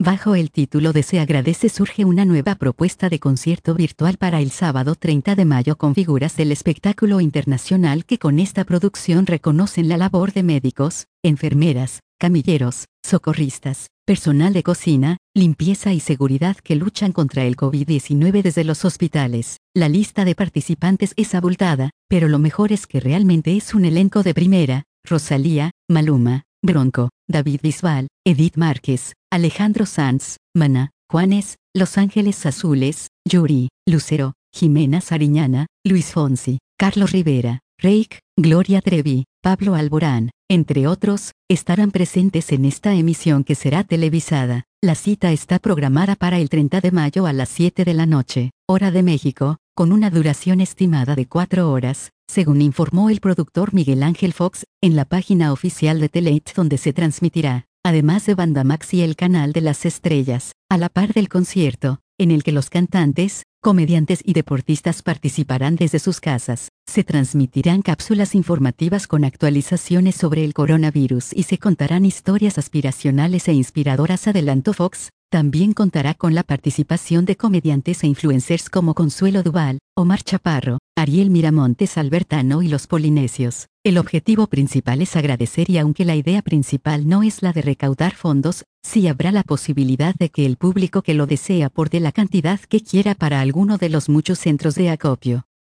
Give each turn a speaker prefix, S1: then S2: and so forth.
S1: Bajo el título de Se agradece surge una nueva propuesta de concierto virtual para el sábado 30 de mayo con figuras del espectáculo internacional que con esta producción reconocen la labor de médicos, enfermeras, camilleros, socorristas, personal de cocina, limpieza y seguridad que luchan contra el COVID-19 desde los hospitales. La lista de participantes es abultada, pero lo mejor es que realmente es un elenco de primera: Rosalía, Maluma, Bronco, David Bisbal, Edith Márquez, Alejandro Sanz, Maná, Juanes, Los Ángeles Azules, Yuri, Lucero, Jimena Sariñana, Luis Fonsi, Carlos Rivera, Reik, Gloria Trevi, Pablo Alborán, entre otros, estarán presentes en esta emisión que será televisada. La cita está programada para el 30 de mayo a las 7 de la noche, hora de México, con una duración estimada de 4 horas, según informó el productor Miguel Ángel Fox, en la página oficial de Telehit donde se transmitirá, además de Bandamax y el canal de las estrellas, a la par del concierto, en el que los cantantes, comediantes y deportistas participarán desde sus casas. Se transmitirán cápsulas informativas con actualizaciones sobre el coronavirus y se contarán historias aspiracionales e inspiradoras, adelantó Fox. También contará con la participación de comediantes e influencers como Consuelo Duval, Omar Chaparro, Ariel Miramontes Albertano y los Polinesios. El objetivo principal es agradecer, y aunque la idea principal no es la de recaudar fondos, sí habrá la posibilidad de que el público que lo desee aporte la cantidad que quiera para alguno de los muchos centros de acopio.